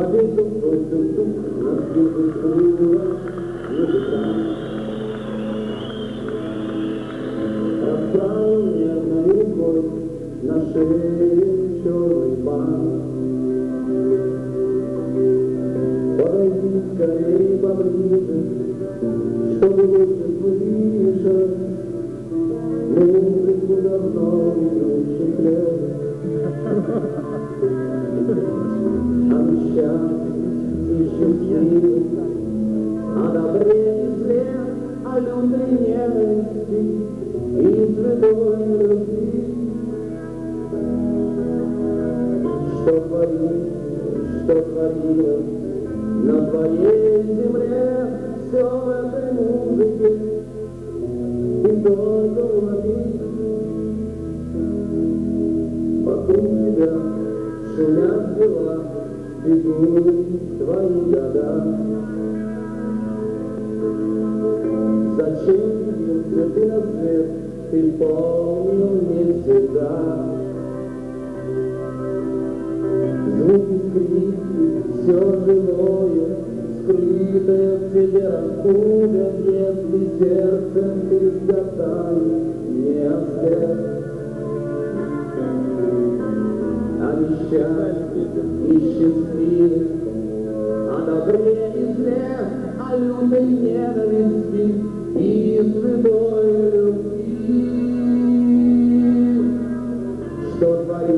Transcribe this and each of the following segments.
Один тук-тук-тук, на спинку стула музыка. Расправил нежной рукой на шее черный бант. Подойди скорее поближе, чтобы лучше слышать музыку давно минувших лет. Обещать и счастливый, о добре и зле, о лютой ненависти и святой любви. Что творилось на твоей земле, все в этой музыке, ты только улови. Вокруг тебя шумят дела, бегут твои года. Зачем явился ты на свет, ты помнил не всегда. Звуки, крики, все живое, скрытое в тебе раскуда, если сердцем ты сготаешь не ослеп. Обещать и счастливых, о добре и зле, о лютой ненависти и святой любви. Что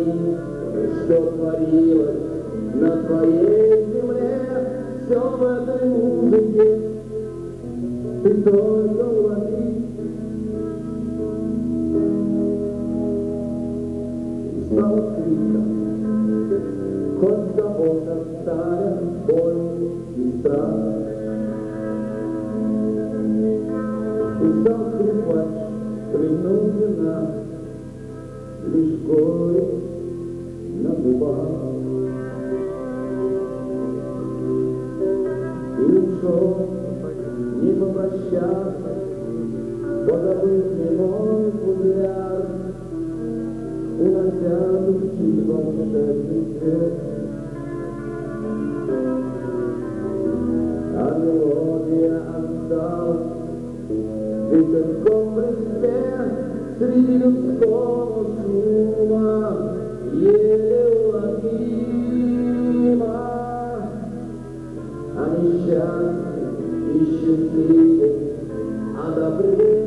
творилось на твоей земле, все в этой музыке, ты только улови. Стал криком, хоть кого-то ставят боль и страх. Устал скрипач, хлебнул вина, лишь горечь на губах. И ушел, не попрощаться, позабыв немой футляр, унося души волшебный свет. А мелодия осталась ветерком в листе среди людского шума, еле уловима. А несчастный и счастливый, о добре